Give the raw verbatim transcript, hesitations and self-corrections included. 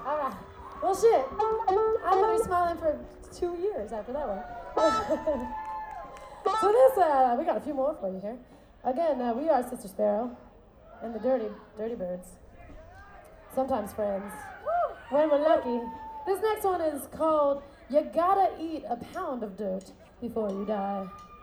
All right. Well, shit. I'm gonna be smiling for two years after that one. So this, uh, we got a few more for you here. Again, uh, we are Sister Sparrow and the Dirty, Dirty Birds. Sometimes friends. When we're lucky. This next one is called "You Gotta Eat a Pound of Dirt Before You Die."